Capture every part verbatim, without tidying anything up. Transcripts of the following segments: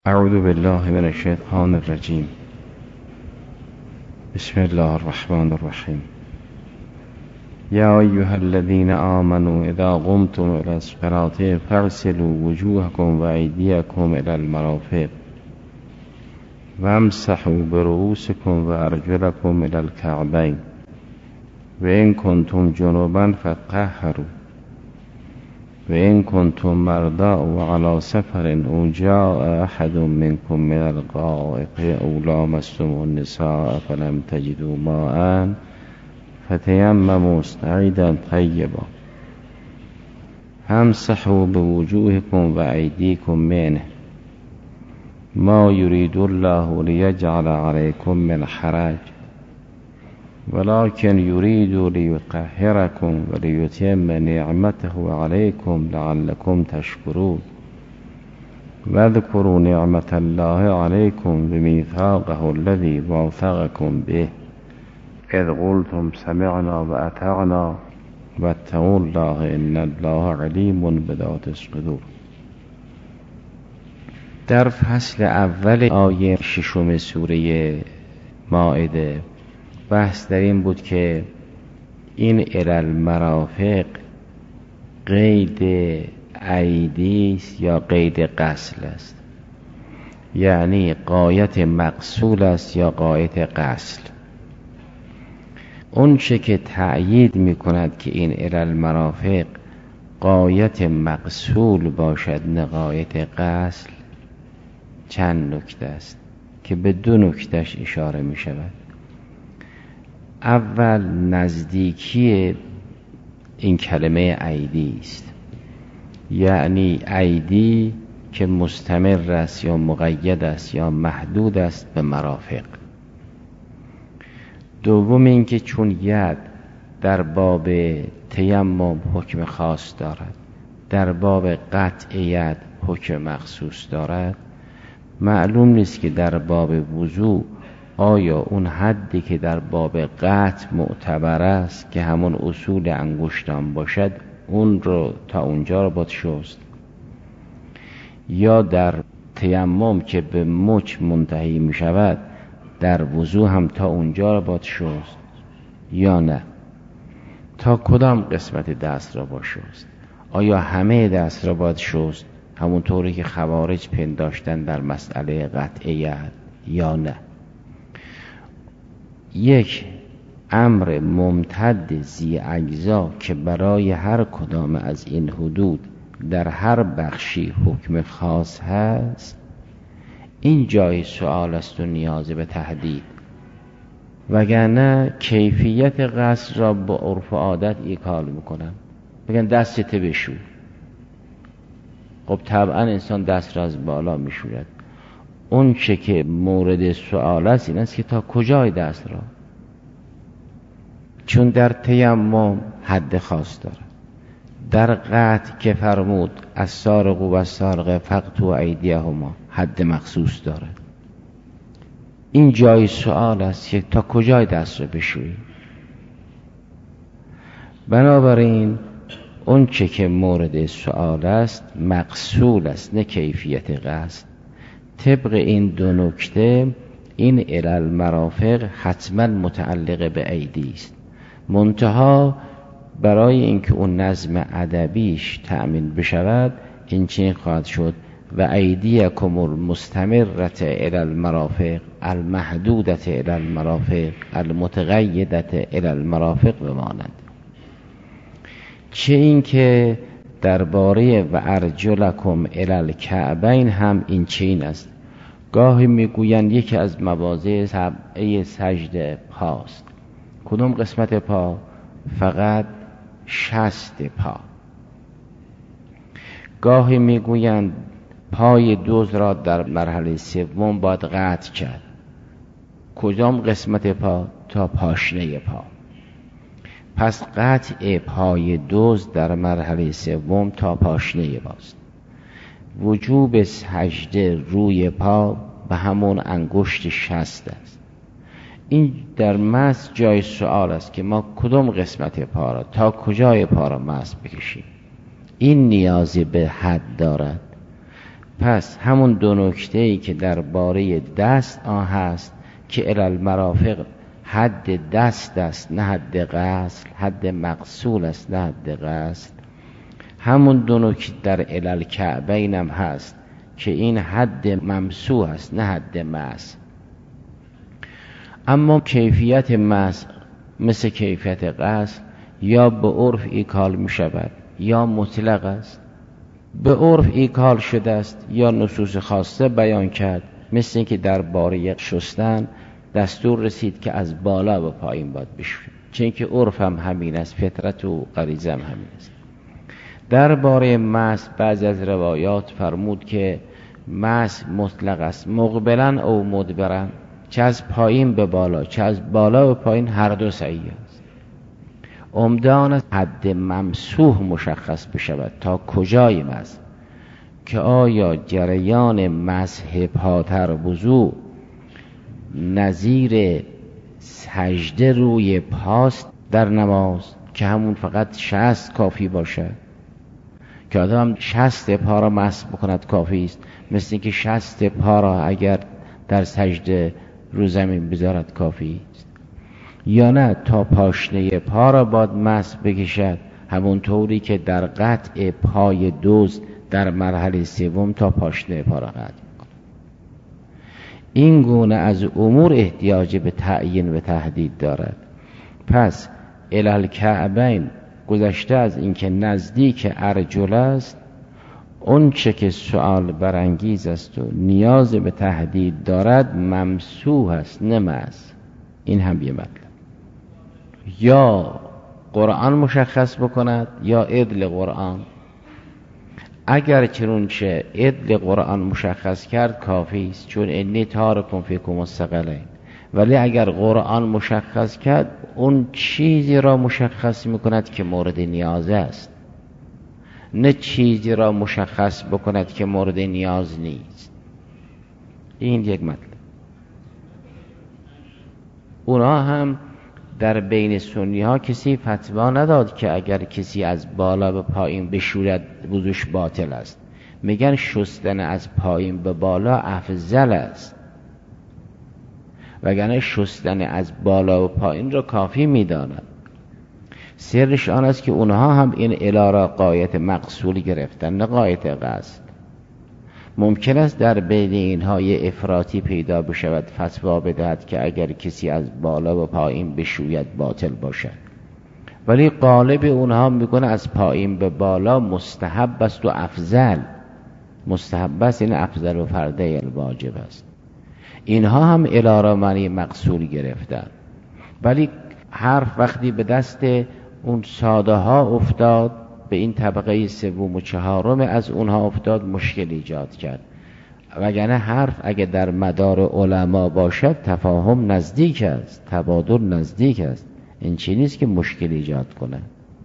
اعوذ بالله من الشیطان الرجیم. بسم الله الرحمن الرحیم. یا ایها الذین آمنوا اذا قمتم الى الصلاة فاغسلوا وجوهکم و ایدیکم الى المرافق وامسحوا برؤوسکم و ارجلکم الى الکعبین و ان کنتم جنبا فطهروا و این کنتم مرضی و علی سفر او جاء احد منکم من الغائط او لامستم النساء فلم تجدوا ماء فتیمموا صعیدا طیبا فامسحوا بوجوهکم و ایدیکم منه ما یرید الله لیجعل علیکم من حرج ولكن يريد ليطهركم وليتم نعمته عليكم لعلكم تشكرون واذكروا نعمة الله عليكم بميثاقه الذي واثقكم به إذ قلتم سمعنا وأطعنا واتقوا الله إن الله عليم بذات الصدور. در فصل اول آیه ششم سوره مائده بحث در این بود که این الی المرافق قید ایدی است یا قید غسل است، یعنی غایت مغسول است یا غایت غسل. اون چه که تأیید می کند که این الی المرافق غایت مغسول باشد نه غایت غسل چند نکته است که به دو نکتهش اشاره می شود. اول نزدیکی این کلمه ایدی است، یعنی ایدی که مستمر است یا مقید است یا محدود است به مرافق. دوم اینکه چون ید در باب تیمم حکم خاص دارد، در باب قطع ید حکم مخصوص دارد، معلوم نیست که در باب وضو آیا اون حدی که در باب قطع معتبر است که همون اصول انگشتان باشد اون رو تا اونجا رو باید شست، یا در تیمم که به مچ منتهی می شود در وضو هم تا اونجا رو باید شست یا نه، تا کدام قسمت دست را باید شست؟ آیا همه دست را باید شست همون طوری که خوارج پنداشتن در مسئله قطع ید یا نه؟ یک امر ممتد ذی اجزا که برای هر کدام از این حدود در هر بخشی حکم خاص هست، این جای سوال است و نیاز به تحدید، وگرنه کیفیت غسل را با عرف و عادت ایکال میکنن، بگن دستت بشو. خب طبعا انسان دست را از بالا میشوید. اون چه که مورد سوال است این است که تا کجای دست را، چون در تیمم حد خاص دارد، در قطع که فرمود السارق و السارقه فقطعوا ایدیهما حد مخصوص دارد. این جای سوال است که تا کجای دست را بشویی. بنابراین اون چه که مورد سوال است مقصول است نه کیفیت غسل. طبق این دو نکته این الی المرافق حتما متعلق به ایدی است، منتها برای اینکه اون نظم ادبیش تأمین بشود این چنین خواهد شد و ایدیکم المستمرة الی المرافق المحدودة الی المرافق المتقیدة الی المرافق بمانند. چه این که درباره و ارجلکم الی الکعبین هم این چین است. گاهی میگویند یکی از مواضع سبعه سجده پاست. کدوم قسمت پا؟ فقط شست پا. گاهی میگویند پای دوز را در مرحله سوم باید قطع کرد. کدام قسمت پا؟ تا پاشنه پا. پس قطع پای دوز در مرحله سوم تا پاشنه پاست. وجوب سجده روی پا به همون انگشت شست است. این در مس جای سوال است که ما کدام قسمت پا را تا کجای پا را مس بکشیم. این نیازی به حد دارد. پس همون دو نکته‌ای که درباره دست آن هست که الی المرافق حد دست است نه حد غسل، حد مغسول است نه حد غسل. همون دو نکته در الی الکعبین هم هست که این حد ممسوح است نه حد مسح. اما کیفیت مسح مثل کیفیت غسل یا به عرف ایکال می شود یا مطلق است. به عرف ایکال شده است یا نصوص خاصه بیان کرد، مثل اینکه درباره شستن دستور رسید که از بالا به پایین باید بشوید، چون که عرف هم همین است، فطرت و غریزه هم همین است. درباره مسح بعضی از روایات فرمود که مسح مطلق است، مقبلا او مدبرا، چه از پایین به بالا چه از بالا به پایین، هر دو صحیح است. عمدان از حد ممسوح مشخص بشود تا کجای مسح، که آیا جریان مسح پاتر وضو نظیر سجده روی پاست در نماز که همون فقط شست کافی باشد، که آدم شست پا را مسح بکند کافی است، مثل اینکه شست پا را اگر در سجده رو زمین بذارد کافی است، یا نه تا پاشنه پا را باید مسح بکشد، همون طوری که در قطع پای دزد در مرحله سوم تا پاشنه پا را قطع می‌کند. این گونه از امور احتیاج به تعیین و تحدید دارد. پس الی الکعبین گذشته از اینکه نزدیک ارجل است، اون چه که سؤال برانگیز است و نیاز به تحدید دارد ممسوح است نه مسح. این هم یه مطلب، یا قرآن مشخص بکند یا عدل قرآن. اگر چنونچه عدل قرآن مشخص کرد کافی است، چون انی تارکم فیکم الثقلین. ولی اگر قرآن مشخص کرد اون چیزی را مشخص میکند که مورد نیاز است، نه چیزی را مشخص بکند که مورد نیاز نیست. این یک مطلب. اونا هم در بین سنی ها کسی فتوا نداد که اگر کسی از بالا به پایین بشورد وضوش باطل است. میگن شستن از پایین به بالا افضل است، وگرنه شستن از بالا و پایین را کافی میدانند. سرش آن است که اونها هم این الی را غایت مقصود گرفتن نه غایت قصد. ممکن است در بین اینها یه افراطی پیدا بشود فتوا بدهد که اگر کسی از بالا و پایین بشوید باطل باشد، ولی غالب اونها میگن از پایین به بالا مستحب است و افضل. مستحب است این افضل و فرض الواجب است. اینها هم الی را معنی مقصود گرفتن، ولی حرف وقتی به دست اون ساده ها افتاد، به این طبقه سوم و چهارم از اونها افتاد، مشکل ایجاد کرد. وگرنه حرف اگه در مدار علما باشد تفاهم نزدیک است، تبادل نزدیک است، این چی نیست که مشکل ایجاد کنه.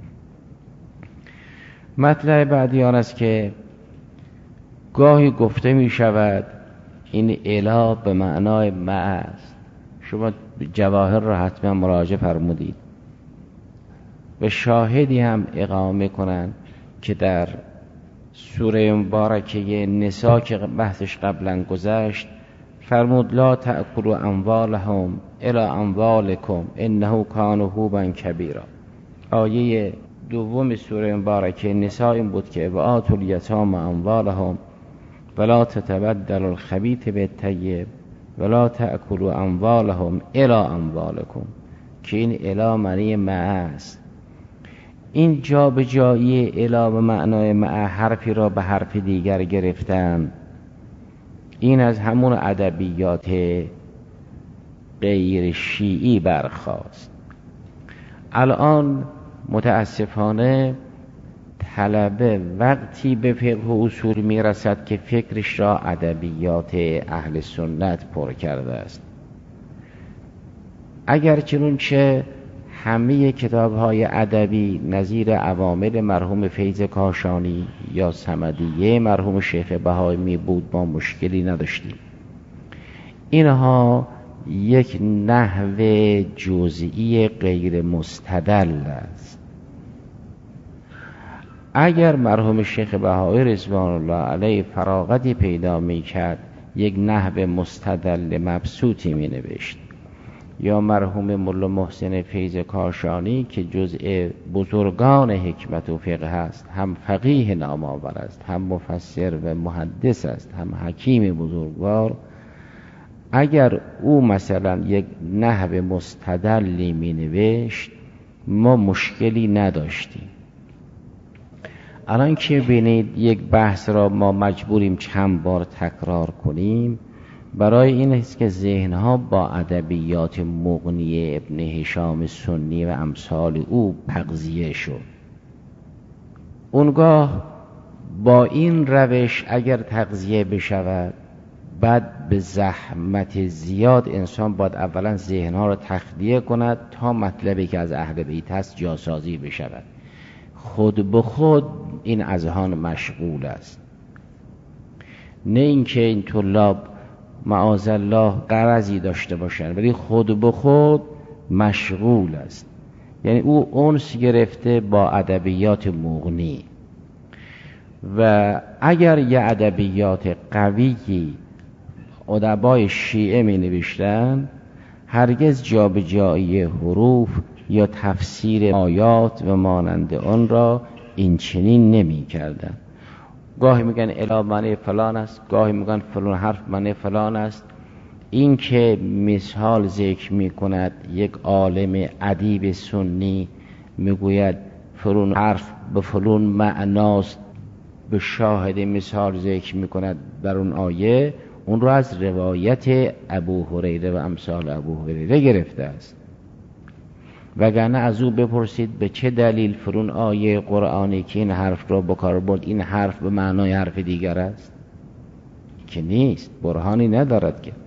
مطلب بعدی آن است که گاهی گفته می شود این الی به معنای مع است. شما جواهر را حتما مراجعه فرمودید. به شاهدی هم اقامه کنند که در سوره مبارکه نساء که بحثش قبلا گذشت فرمود لا تأکلوا اموالهم الی اموالکم انه کان حوبا کبیرا. آیه دوم سوره مبارکه نساء این بود که و آتوا الیتامی اموالهم ولا تتبدلوا الخبیث بالطیب ولا تأکلوا اموالهم الی اموالکم، که این الی معنی مع است. این جا به جایی الی به معنای مع حرفی را به حرف دیگر گرفتن، این از همون ادبیات غیر شیعی برخاست. الان متاسفانه طلبه وقتی به فقه و اصول میرسد که فکرش را ادبیات اهل سنت پر کرده است. اگر چنونچه همه کتاب‌های ادبی نظیر عوامل مرحوم فیض کاشانی یا صمدیه مرحوم شیخ بهایی می بود ما مشکلی نداشتیم. اینها یک نحو جزئی غیر مستدل است. اگر مرحوم شیخ بهایی رضوان الله علیه فراغتی پیدا میکرد یک نحو مستدل مبسوطی می نوشت، یا مرحوم مولا محسن فیض کاشانی که جزء بزرگان حکمت و فقه است، هم فقیه نامآور است، هم مفسر و محدث است، هم حکیم بزرگوار، اگر او مثلا یک نحو مستدلی می نوشت ما مشکلی نداشتیم. الان که بینید یک بحث را ما مجبوریم چند بار تکرار کنیم، برای این است که ذهنها با ادبیات مغنی ابن هشام سنی و امثال او تغذیه شد. اونگاه با این روش اگر تغذیه بشود، بعد به زحمت زیاد انسان باید اولا ذهنها را تخلیه کند تا مطلبی که از اهل بیت هست جاسازی بشود. خود به خود این اذهان مشغول است، نه اینکه این طلاب معاذالله غرضی داشته باشند، ولی خود به خود مشغول است. یعنی او انس گرفته با ادبیات مغنی، و اگر یه ادبیات قویی ادبای شیعه می نوشتن، هرگز جابجایی حروف یا تفسیر آیات و مانند آن را این چنین نمی کردن. گاهی میگن الی معنی فلان است، گاهی میگن فلان حرف معنی فلان است. این که مثال ذکر میکند یک عالم ادیب سنی میگوید فلان حرف به فلان معناست، به شاهد مثال ذکر میکند در اون آیه، اون رو از روایت ابو هریره و امثال ابو هریره گرفته است. وگرنه از او بپرسید به چه دلیل فرون آیه قرآنی که این حرف را بکار برد این حرف به معنای حرف دیگر است، که نیست، برهانی ندارد. که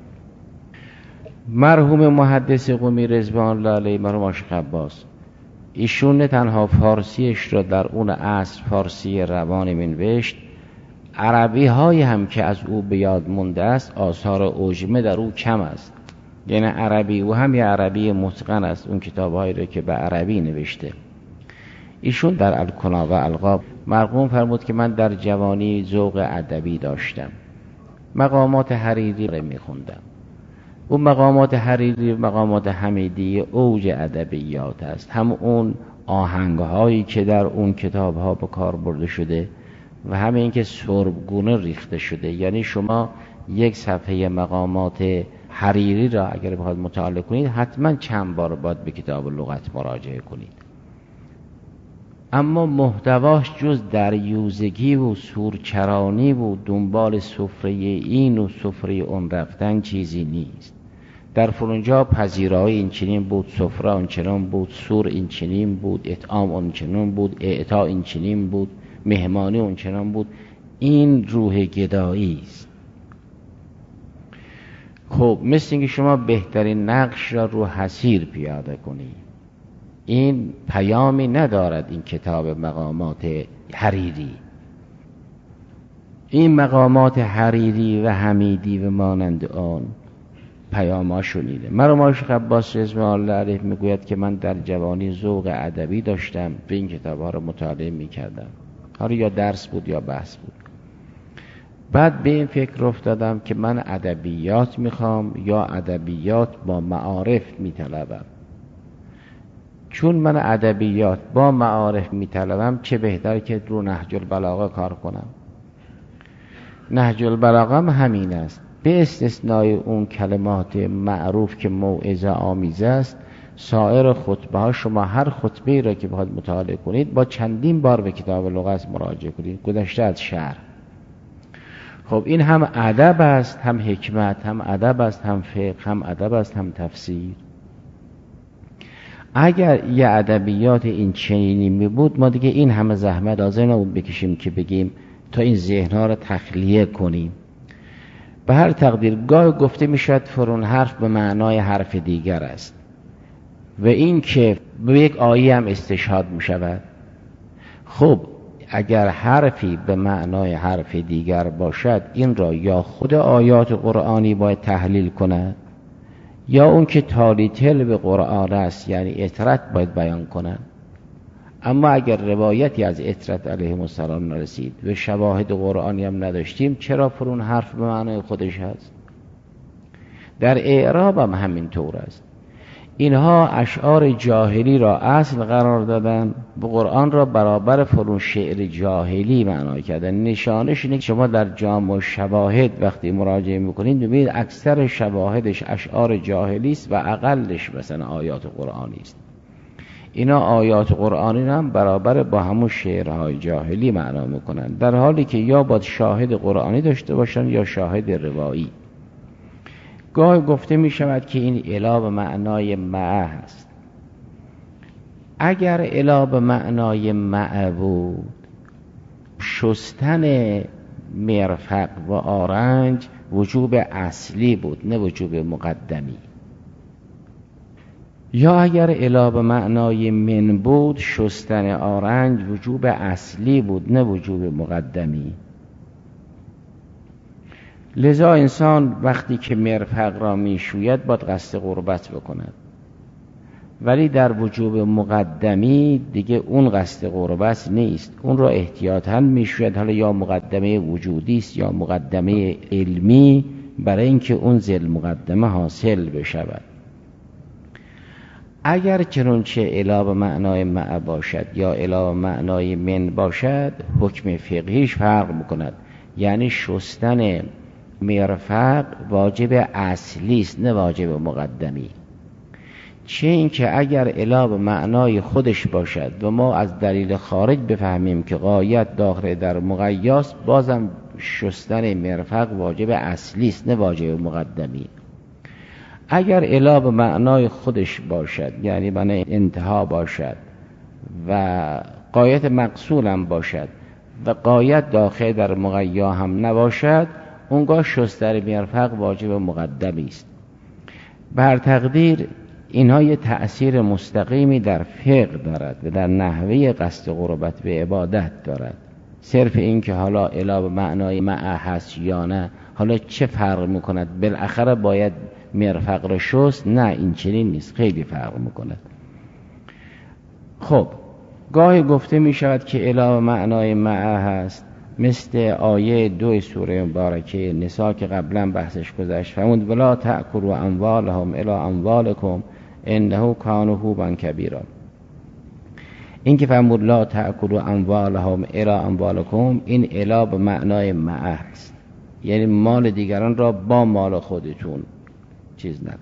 مرحوم محدث قمی رضوان الله علیه، مرحوم عاشق عباس، ایشون نه تنها فارسیش را در اون عصر فارسی روانی منوشت، عربی های هم که از او به یاد مونده است آثار اوجمه در او کم است. یعنی عربی او هم یه عربی متقن است، اون کتاب‌هایی رو که به عربی نوشته. ایشون در الکنا و القاب مرقوم فرمود که من در جوانی ذوق ادبی داشتم، مقامات حریری رو میخوندم. اون مقامات حریری و مقامات حمیدی اوج ادبیات است، هم اون آهنگ‌هایی که در اون کتاب‌ها به کار برده شده و همه این که سربگونه ریخته شده. یعنی شما یک صفحه مقامات حریری را اگر بخواید مطالعه کنید حتما چند بار باید به کتاب لغت مراجعه کنید. اما محتواش جز دریوزگی و سورچرانی و دنبال سفره این و سفره اون رفتن چیزی نیست. در فلانجا پذیرایی این چنین بود، سفره اون چنین بود، سور این چنین بود، اطعام اون چنین بود، اعطا این چنین بود، مهمانی اون چنین بود. این روح گدایی است. خب مثل اینکه شما بهترین نقش را رو حصیر پیاده کنید، این پیامی ندارد. این کتاب مقامات حریری، این مقامات حریری و حمیدی و مانند آن پیاماشون اینه. مرحوم عاشق عباس رضوان الله علیه میگوید که من در جوانی ذوق ادبی داشتم، به این کتاب‌ها رو مطالعه میکردم، حالا یا درس بود یا بحث بود. بعد به این فکر افتادم که من ادبیات میخوام یا ادبیات با معارف میطلبم. چون من ادبیات با معارف میطلبم، چه بهتر که رو نهج البلاغه کار کنم. نهج البلاغه هم همین است، به استثنای اون کلمات معروف که موعظه آمیز است. سایر خطبه ها شما هر خطبه را که بخواید مطالعه کنید با چندین بار به کتاب لغت مراجعه کنید، گذشته از شرح. خب این هم ادب است، هم حکمت، هم ادب است، هم فقه، هم ادب است، هم تفسیر. اگر یه ادبیات این چنینی می بود، ما دیگه این همه زحمت لازم نبود بکشیم که بگیم تا این ذهنها را تخلیه کنیم. به هر تقدیر گاه گفته می شود فرون حرف به معنای حرف دیگر است، و این که به یک آیه هم استشهاد می شود. خب اگر حرفی به معنای حرف دیگر باشد، این را یا خود آیات قرآنی باید تحلیل کند، یا اون که تالی تل به قرآن است، یعنی اطرت باید بیان کند. اما اگر روایتی از عترت علیهم السلام نرسید و شواهد قرآنی هم نداشتیم، چرا پر اون حرف به معنای خودش هست؟ در اعراب هم همین طور است. اینها اشعار جاهلی را اصل قرار دادن، به قرآن را برابر فرون شعر جاهلی معنا کردن. نشانش اینه که شما در جامع شواهد وقتی مراجعه میکنید ببینید اکثر شواهدش اشعار جاهلی است و اقلش مثلا آیات قرآنی است. اینا آیات قرآنی هم برابر با همون شعرهای جاهلی معنا میکنن، در حالی که یا باید شاهد قرآنی داشته باشن یا شاهد روایی. گاهی گفته می شود که این الا به معنای مع هست. اگر الا به معنای مع بود، شستن مرفق و آرنج وجوب اصلی بود نه وجوب مقدمی. یا اگر الا به معنای من بود، شستن آرنج وجوب اصلی بود نه وجوب مقدمی. لذا انسان وقتی که مرفق را می شوید باید قصد قربت بکند، ولی در وجوب مقدمی دیگه اون قصد قربت نیست، اون را احتیاطاً می شوید، حالا یا مقدمه وجودی است یا مقدمه علمی، برای اینکه اون ذل مقدمه حاصل بشود. اگر چنانچه الا به معنای مع باشد یا الا به معنای من باشد، حکم فقهیش فرق میکند. یعنی شستن مرفق واجب اصلی است نه واجب مقدمی. چه اینکه اگر الا به معنای خودش باشد و ما از دلیل خارج بفهمیم که غایت داخل در مقیاس، بازم شستن مرفق واجب اصلی است نه واجب مقدمی. اگر الا به معنای خودش باشد، یعنی معنای انتها باشد و غایت مقصود هم باشد و غایت داخل در مقیا هم نباشد، اونگاه شستن مرفق واجب مقدمی است. بر تقدیر اینها یه تأثیر مستقیمی در فقه دارد و در نحوه قصد قربت به عبادت دارد. صرف این که حالا الا به معنای مع هست یا نه، حالا چه فرق میکند؟ بالاخره باید مرفق را شست؟ نه، این چنین نیست، خیلی فرق میکند. خب گاهی گفته میشود که الا به معنای مع هست، مثل آیه دو سوره مبارکه نساء که قبلا بحثش گذشت، فرمود ولا تأکلوا اموالهم الی اموالکم انه کان حوبا کبیرا. این که فرمود لا تأکلوا اموالهم الی اموالکم، این الا به معنای مع است، یعنی مال دیگران را با مال خودتون چیز نکن.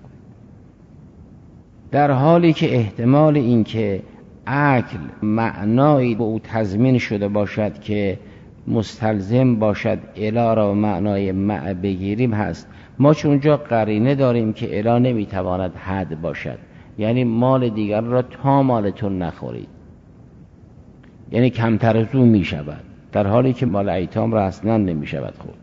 در حالی که احتمال این که اکل معنایی به او تضمین شده باشد که مستلزم باشد الا را معنای مع بگیریم هست. ما چون اونجا قرینه داریم که الا نمیتواند حد باشد، یعنی مال دیگر را تا مالتون نخورید، یعنی کمتر از اون میشود، در حالی که مال ایتام را اصلا نمیشود خورد.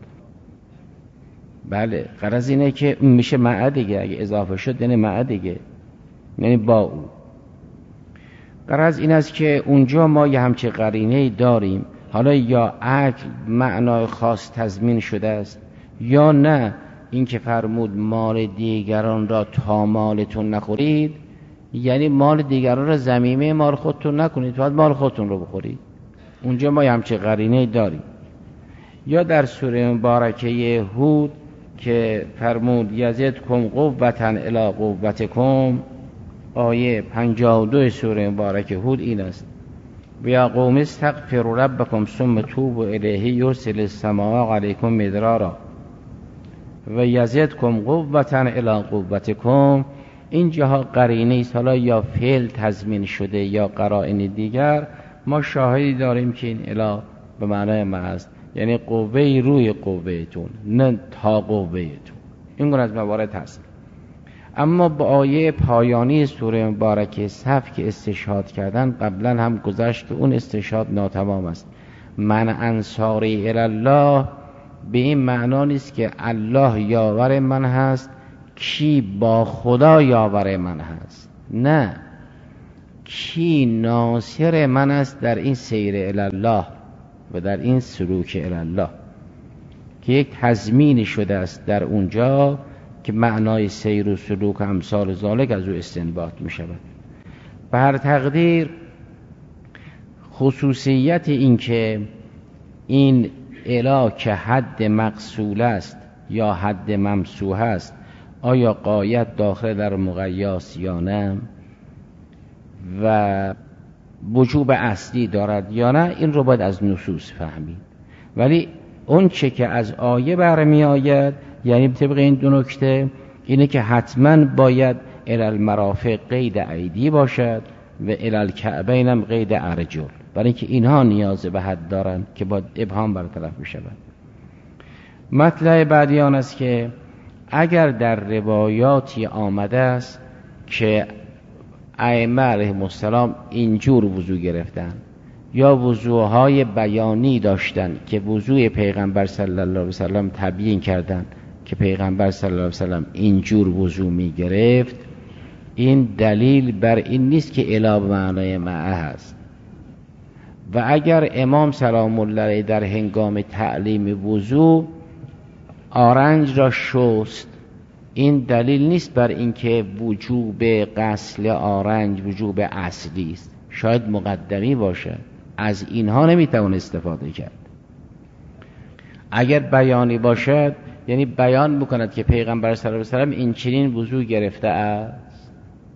بله، غرض اینه که میشه مع دیگه، اگه اضافه شد یعنی مع دیگه، یعنی با او. غرض این است که اونجا ما یه همچه قرینه داریم، حالا یا اکل معنای خاص تضمین شده است یا نه. این که فرمود مال دیگران را تا مالتون نخورید، یعنی مال دیگران را ضمیمه مال خودتون نکنید، باید مال خودتون رو بخورید. اونجا ما یه همچه قرینه داریم. یا در سوره مبارکه هود که فرمود یزدکم قوة الی قوتکم، آیه پنجاه و دو سوره مبارکه هود این است: و یا قوم استغفروا ربکم ثم توبوا الیه یرسل السماء علیکم مدرارا و یزدکم قوة الی قوتکم. اینجاها قرینه است، حالا یا فعل تضمین شده یا قرائن دیگر. ما شاهدی داریم که این الی به معنای مع است، یعنی قوه روی قوهتون نه تا قوهتون. این گونه از موارد هست. اما با آیه پایانی سوره مبارکه صف که استشهاد کردن، قبلا هم گذشت که اون استشهاد ناتمام است. من انصاری الله به این معنا نیست که الله یاور من هست، کی با خدا یاور من هست، نه، کی ناصر من است در این سیر الله و در این سلوک الله، که یک تضمین شده است در اونجا که معنای سیر و سلوک امثال ذالک از او استنباط می شود. بر تقدیر خصوصیت این که این اله که حد مقصول است یا حد ممسوح است آیا غایت داخل در مقیاس یا نه و وجوب اصلی دارد یا نه، این رو باید از نصوص فهمید. ولی اون چه که از آیه برمی آید، یعنی طبق این دو نکته، اینه که حتما باید الی المرافق قید ایدی باشد و الی الکعبین هم قید ارجل، برای اینکه اینها نیاز به حد دارن که با ابهام برطرف بشود. مطلب بعدی آن است که اگر در روایاتی آمده است که ائمه علیهم السلام اینجور وضو گرفتن یا وضوهای بیانی داشتن که وضوی پیغمبر صلی الله علیه وسلم تبیین کردن که پیغمبر صلی الله علیه وسلم اینجور وضو می گرفت، این دلیل بر این نیست که الی به معنای معه هست. و اگر امام سلام الله علیه در هنگام تعلیم وضو آرنج را شست، این دلیل نیست بر اینکه وجوب غسل آرنج وجوب اصلی است، شاید مقدمی باشه، از اینها نمیتوان استفاده کرد. اگر بیانی باشد یعنی بیان بکند که پیغمبر صلی الله علیه و سلم این چنین وضو گرفته است.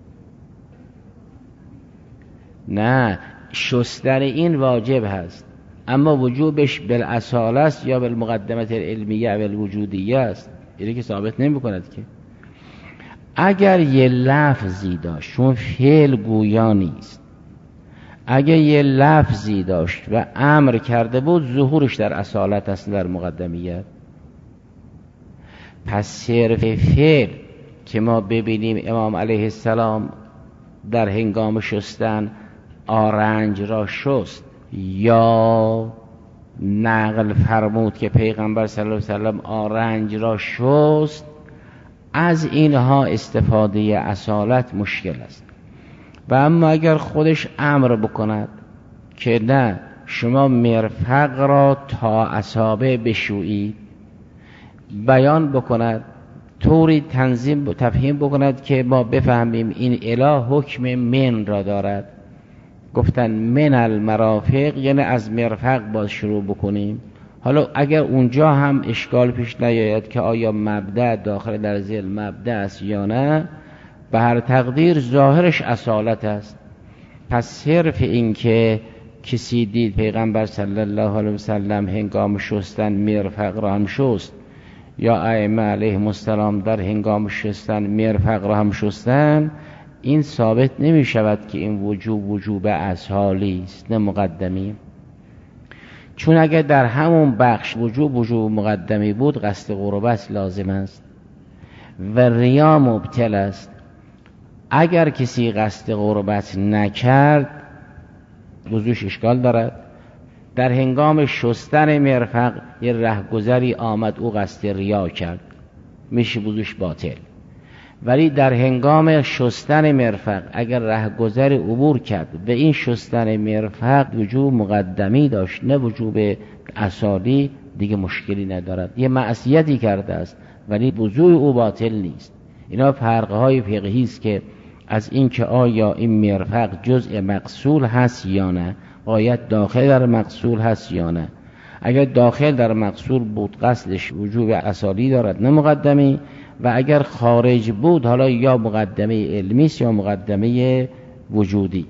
نه، شستن این واجب هست، اما وجوبش بالاصاله است یا بالمقدمه العلمیه و الوجودیه است، اینه که ثابت نمی کند که. اگر یه لفظی داشت، چون فعل گویا نیست، اگر یه لفظی داشت و امر کرده بود، ظهورش در اصالت است در مقدمیت. پس صرف فعل که ما ببینیم امام علیه السلام در هنگام شستن آرنج را شست یا نقل فرمود که پیغمبر صلی الله علیه وسلم آرنج را شست، از اینها استفاده اصالت مشکل است. و اما اگر خودش امر بکند که نه، شما مرفق را تا اصابع بشویید، بیان بکند، طوری تنظیم تفهیم بکند که ما بفهمیم این اله حکم من را دارد، گفتن من المرافق یعنی از مرفق باز شروع بکنیم. حالا اگر اونجا هم اشکال پیش نیاید که آیا مبدأ داخل در ذیل مبدأ است یا نه، به هر تقدیر ظاهرش اصالت است. پس صرف این که کسی دید پیغمبر صلی الله علیه وسلم هنگام شستن مرفق را هم شست یا ائمه علیهم السلام در هنگام شستن مرفق را هم شستن، این ثابت نمی شود که این وجوب وجوب اصالی است نه مقدمی. چون اگر در همون بخش وجوب وجوب مقدمی بود، قصد قربت لازم است و ریا مبطل است. اگر کسی قصد قربت نکرد وضوش اشکال دارد. در هنگام شستن مرفق یه رهگذری آمد، او قصد ریا کرد، میشه وضوش باطل. ولی در هنگام شستن مرفق اگر رهگذر عبور کرد و این شستن مرفق وجوب مقدمی داشت نه وجوب اصالی، دیگه مشکلی ندارد. یه معصیتی کرده است ولی وضوع او باطل نیست. اینا فرقهای فقهی است که از این که آیا این مرفق جزء مغسول هست یا نه، غایت داخل در مغسول هست یا نه. اگر داخل در مغسول بود غسلش وجوب اصالی دارد نه مقدمی، و اگر خارج بود حالا یا مقدمه علمی است یا مقدمه وجودی.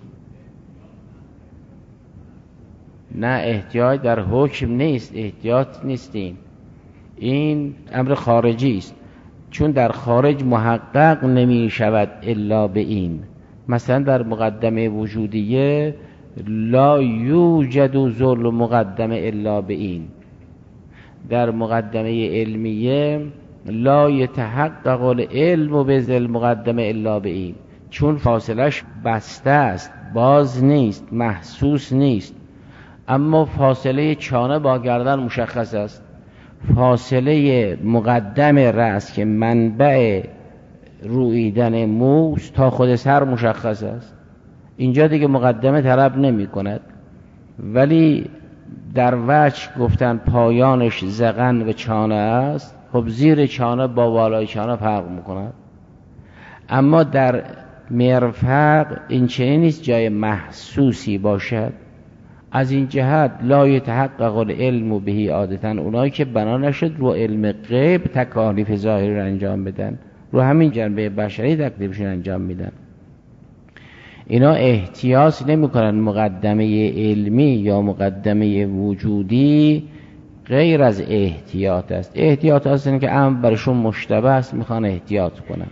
نه احتیاج در حکم نیست، احتیاط نیستیم، این امر خارجی است، چون در خارج محقق نمی شود الا به این. مثلا در مقدمه وجودیه لا یوجد ذل مقدمه الا به این، در مقدمه علمیه لا یتحقق العلم بذل مقدمه الا به این، چون فاصلش بسته است، باز نیست، محسوس نیست. اما فاصله چانه با گردن مشخص است. فاصله مقدم رأس که منبع رویدن موست تا خود سر مشخص است، اینجا دیگه مقدمه طلب نمی کند. ولی در وجه گفتن پایانش ذقن و چانه است، خب زیر چانه با بالای چانه فرق میکند. اما در مرفق این چنین نیست جای محسوسی باشد، از این جهت لا یتحقق العلم بهی عادتا، اونایی که بنا نشد رو علم غیب تکالیف ظاهری رو انجام بدن، رو همین جنبه بشری تکلیفشون انجام میدن. اینا احتیاط نمی کنن مقدمه علمی یا مقدمه وجودی غیر از احتیاط است. احتیاط است این که امر برشون مشتبه است، میخوان احتیاط کنن.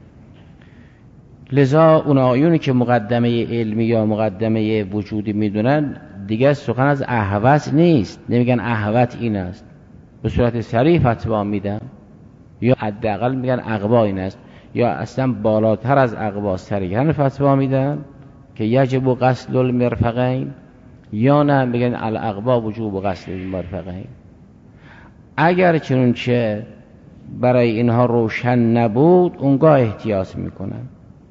لذا اون آیونی که مقدمه علمی یا مقدمه وجودی میدونن دیگه سخن از اهوت نیست، نمیگن اهوت این است، به صورت صریح فتوا میدن، یا حداقل میگن اقوا این است، یا اصلا بالاتر از اقوا صریحا فتوا میدن که یجب غسل المرفقین، یا نه میگن الاقوا وجوب غسل المرفقین. اگر چنانچه برای اینها روشن نبود اونگاه احتیاط میکنن.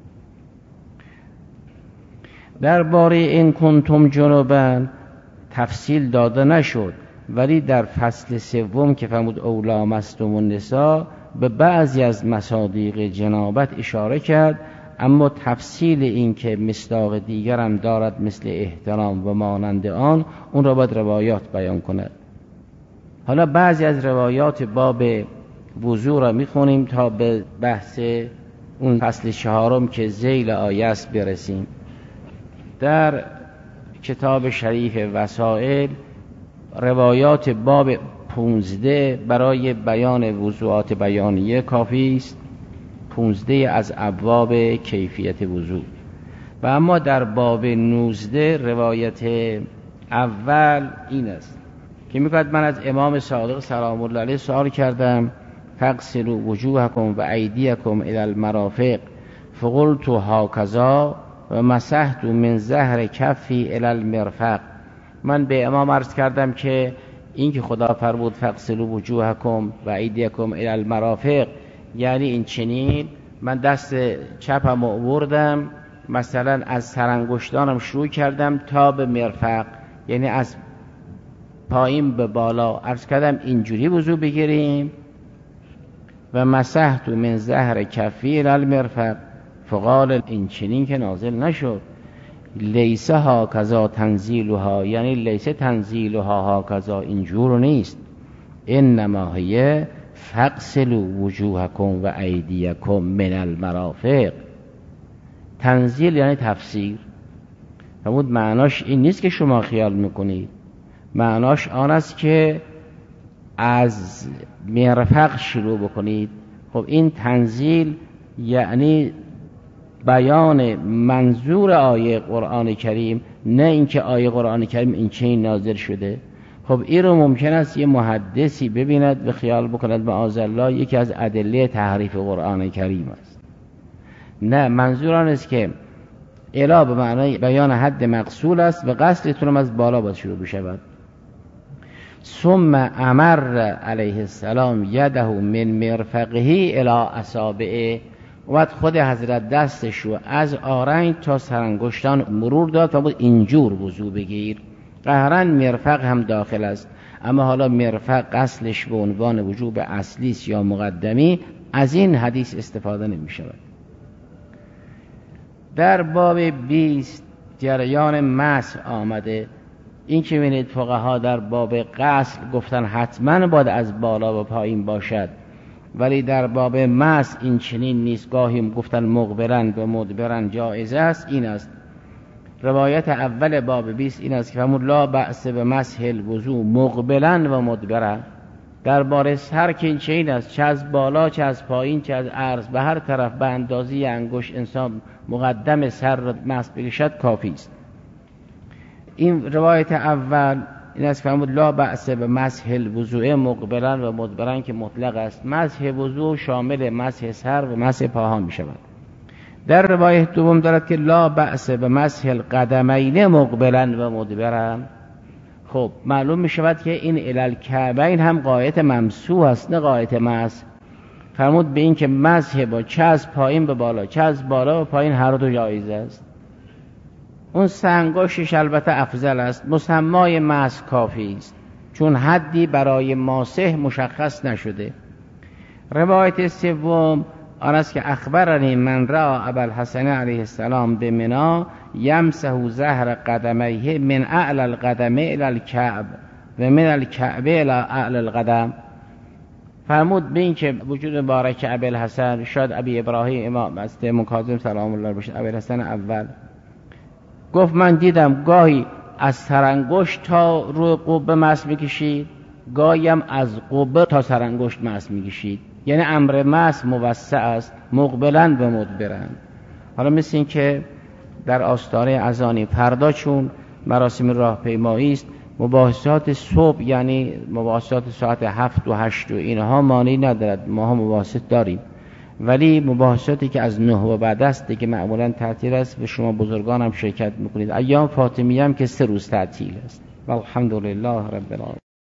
درباره این کنتم جنوبا تفصیل داده نشد، ولی در فصل سوم که فرمود اولا مستم النساء به بعضی از مصادیق جنابت اشاره کرد، اما تفصیل این که مصداق دیگر هم دارد مثل احترام و مانند آن، اون را باید روایات بیان کند. حالا بعضی از روایات باب وضو را میخونیم تا به بحث اون فصل چهارم که ذیل آیه است برسیم. در کتاب شریف وسائل روایات باب پونزده برای بیان وضوعات بیانیه کافی است، پونزده از ابواب کیفیت وضو. و اما در باب نوزده روایت اول این است که میگوید من از امام صادق سلام الله علیه سوال کردم فاغسلوا وجوهکم و ایدیکم الی المرافق فقلت هاکذا و مسحت من ظهر کفی الی المرفق. من به امام عرض کردم که این که خدا فرمود فاغسلوا وجوهکم و ایدیکم الی المرافق یعنی این چنین، من دست چپم رو آوردم مثلا از سرانگشتانم شروع کردم تا به مرفق، یعنی از پایین به بالا عرض کردم اینجوری وضو بگیریم. و مسحت من ظهر کفی الی المرفق فقال این چنین که نازل نشد لیسه ها کذا تنزیلها، یعنی لیسه تنزیلها ها کذا، اینجور نیست، انما هی فاغسلوا وجوهکم و ایدیکم من المرافق. تنزیل یعنی تفسیر، فرمود معناش این نیست که شما خیال میکنید، معناش آن است که از مرفق شروع بکنید. خب این تنزیل یعنی بیان منظور آیه قرآن کریم، نه اینکه آیه قرآن کریم این چنین نازل شده. خب این رو ممکن است یه محدثی ببیند و خیال بکند معاذالله یکی از ادله تحریف قرآن کریم است. نه، منظور آن است که الا به معنای بیان حد مقصود است و قصدتون از بالا باید شروع بشود. ثم امر علیه السلام یده من مرفقه الی اصابعه، اومد خود حضرت دستش رو از آرنج تا سرانگشتان مرور داد و بود اینجور وضو بگیر. قهرا مرفق هم داخل است، اما حالا مرفق اصلش به عنوان وجوب اصلی است یا مقدمی، از این حدیث استفاده نمی شود. در باب بیست جریان مسح آمده. این که ببینید فقها در باب غسل گفتن حتما باید از بالا و پایین باشد، ولی در باب مسح این چنین نیست، گاهی گفتن مقبلن و مدبرن جایز است. این است روایت اول باب بیست این است که فرمود لا بأس به مسح الوضو مقبلن و مدبرن. درباره سر که این چنین است، چه از بالا چه از پایین چه از عرض، به هر طرف به اندازه انگشت انسان مقدم سر را مسح بکشد کافی است. این روایت اول این است که فرمود لا بأس به مسح الوضوء مقبلن و مدبرن که مطلق است، مسح وضو شامل مسح سر و مسح پاها می شود. در روایت دوم دارد که لا بأس به مسح القدمین مقبلن و مدبرن. خب معلوم می شود که این الی الکعبین هم غایت ممسوح است نه غایت مسح. فرمود به این که مسح با چه از پایین به بالا چه از بالا و پایین هر دو جایز است. اون سنگاشش البته افضل است، مسمای مسح کافی است چون حدی برای ماسح مشخص نشده. روایت سوم آن است که اخبرنی من را ابوالحسن علیه السلام به منی یمسح ظهر قدمیه من اعلی القدم الی الکعب و من الکعب الی اعلی القدم. فرمود به این که وجود مبارک ابوالحسن، شاید ابی ابراهیم امام از تیمون کاظم سلام الله بشه، ابوالحسن اول گفت من دیدم گاهی از سرانگشت تا روی قبه مس میکشید، گاهی هم از قبه تا سرانگشت مس میکشید، یعنی امر مس موسع است، مقبلن و مدبرن. حالا مثل این که در آستانه اذانی فردا چون مراسم راهپیمایی است، مباحثات صبح یعنی مباحثات ساعت هفت و هشت و اینها مانعی ندارد، ما هم مباحثات داریم، ولی مباحثاتی که از نه و بعد است دیگه معمولا تعطیل است و شما بزرگان هم شرکت میکنید. ایام فاطمیه هم که سه روز تعطیل است. والحمدلله رب العالمین.